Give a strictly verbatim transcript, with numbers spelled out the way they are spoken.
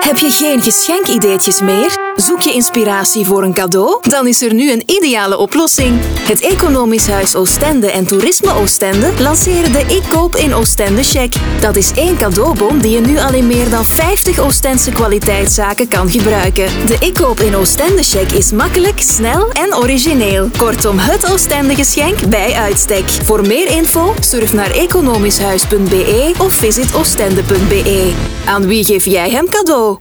Heb je geen geschenkideetjes meer? Zoek je inspiratie voor een cadeau? Dan is er nu een ideale oplossing. Het Economisch Huis Oostende en Toerisme Oostende lanceren de Ik Koop in Oostende cheque. Dat is één cadeaubon die je nu al in meer dan vijftig Oostense kwaliteitszaken kan gebruiken. De Ik Koop in Oostende cheque is makkelijk, snel en origineel. Kortom, het Oostende geschenk bij uitstek. Voor meer info surf naar economisch huis punt be of visit oostende punt be. Aan wie geef jij hem cadeau?